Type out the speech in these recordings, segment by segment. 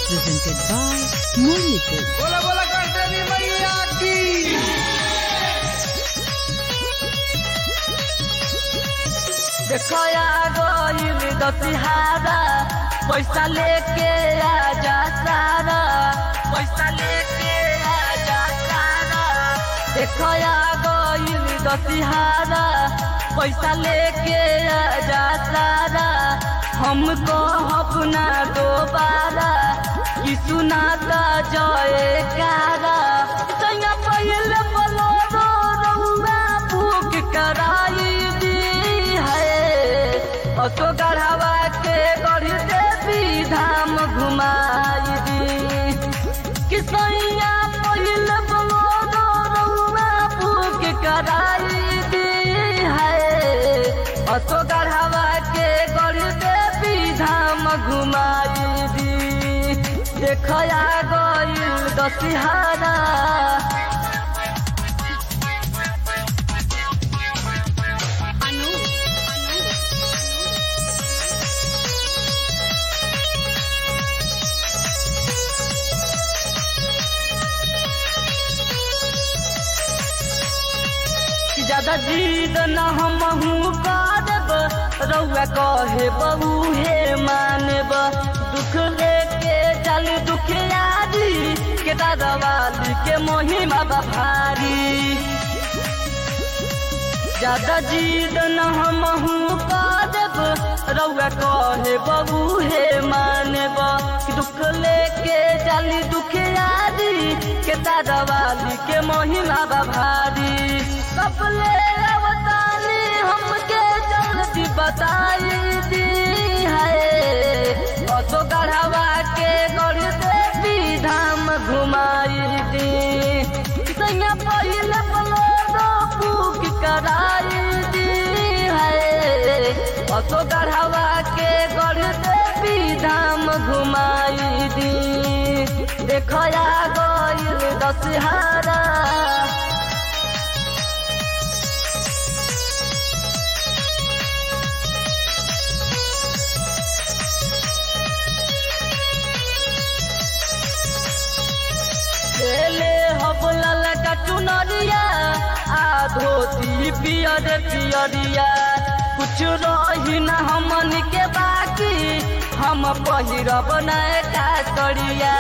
presented by Murlipur. बोला बोला देवी मैया की। देखो गईल दतिहारा पैसा लेके आजा सारा, पैसा लेके आजा सारा। देखो गईल दतिहारा पैसा लेके आजा सारा। हमको अपना दोबारा कि सुनाता जयकारा। सैया पहले बोलो रउआ भूख कराई दी है। असो गढ़ावा के गढ़ी देवी धाम घुमाई दी। कि सैया पहले बोलो रउआ भूख कराई दी है। असो गढ़ावा के गढ़ी देवी धाम घुमाई दी। देखया गईल दतिहारा ज्यादा जिद न हमहू करब। रउआ कहे बहू हे मानब। दुख लेके चल दुखियारी के दादावाली के महिमा भारी। ज्यादा जिद न हमहू करब। रउआ कहे बहू हे मानब। दुख लेके चल दुखियारी के दादावाली के महिमा भारी। कब ले अवतारी हमके जल्दी बताई दी है। असो गढ़ावा के गढ़ देवी धाम घुमाई दी। सैया पहले बोलो भूख कराई दी है। असो गढ़ावा के गढ़ देवी धाम घुमाई दी। देखया गईल दशहरा ले हबला लगा चुनरिया आ धोती पियर पियरिया। कुछ रही न हमन के बाकी हम पहिरब नया करिया।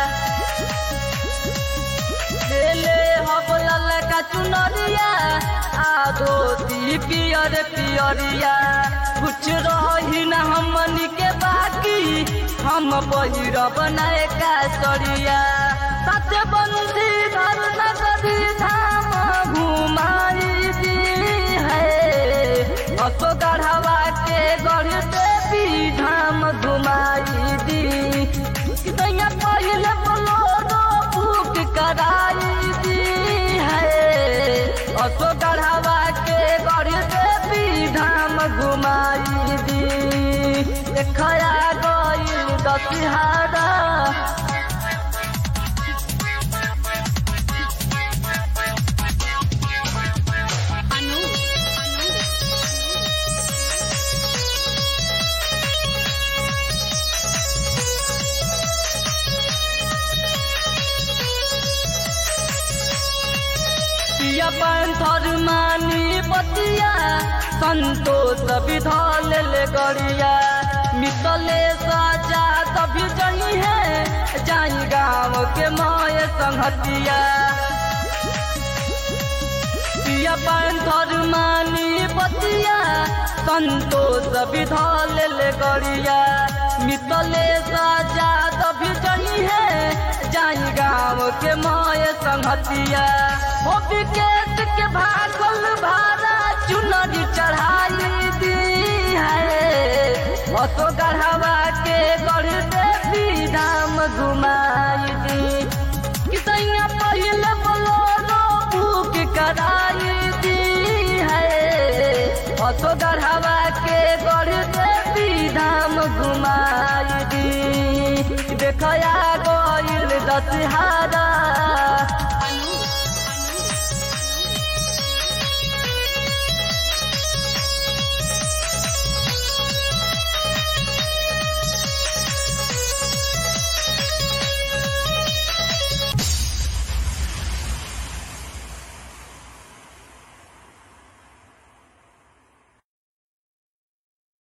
ले हबला लगा चुनरिया आ धोती पियर पियरिया। कुछ रही न हमन के बाकी हम पहिरब नया करिया। सत्य बंदी धर नगरी धाम घुमाई दी है। असो गढ़ावा के गढ़ देवी धाम घुमाई दी। सैया पहले बोलो भूख कराई दी है। असो गढ़ावा के गढ़ देवी धाम घुमाई दी। देखया गईल दशहरा पंथर मानी बतिया। संतोष विधल ले गड़िया। मितले सजा तभी जही है। जाई गाँव के माय संगतिया। पंथर मानी बतिया। संतोष विधल ले गड़िया। मितले सजा तभी जही है। जाई गाँव के माय संगतिया। के भागल भारा चुनरी चढ़ाई दी है। असो गढ़ावा के गढ़ देवी धाम घुमाई दी। कि सैया पहले बोलो भूख कराई दी है। असो गढ़ावा के गढ़ देवी धाम घुमाई दी। देखया गईल दशहरा